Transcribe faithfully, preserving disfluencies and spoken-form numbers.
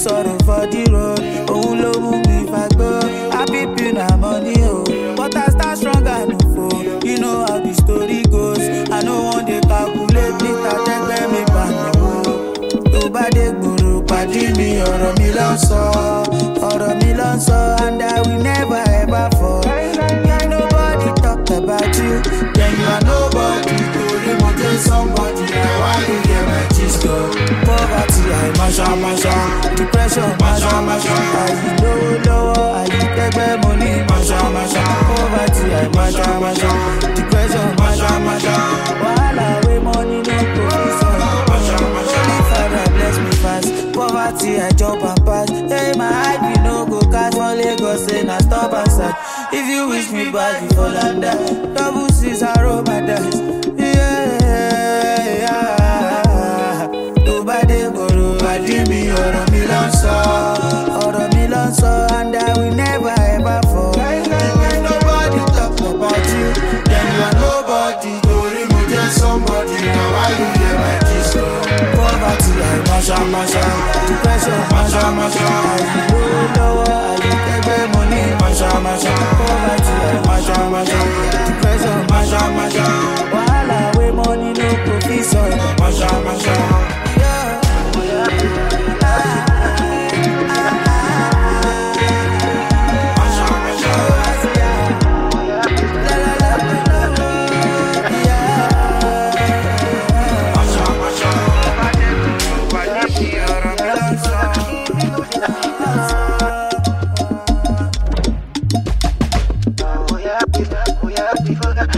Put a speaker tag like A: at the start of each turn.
A: sorrow for the road. Oh, love me if I go. Happy pin money, oh. But I start strong and no fool. You know how the story goes. I know one day calculate me, start take me back. To bad guru, padi me, or me lanso, or me lanso, and I will never ever fall. If nobody talk about you, then you are nobody. To remove somebody, now why you get my gist go? Poverty, I masha masha, depression, masha masha. I low low, I take money, masha masha. Poverty, I masha masha, depression, masha masha. Wahala we money no go. Bless me fast. Poverty, I jump and pass. Hey, my hype, you know, go catch for Lagos, say, now stop and start. If you wish me back, you fall under. Double six, I roll my dice. Yeah, yeah. Nobody go to body me, or a million so, or a million so, and I will never ever fall. If nobody talk about you, then you are nobody. To remove just somebody, now why you hear my kiss? Poverty, I masha masha, depression, masha masha. I low low, I take money, masha masha. Poverty, I masha masha, depression, masha masha. Wahala we money no profit, so masha masha. Yeah.
B: Oh yeah, oh yeah,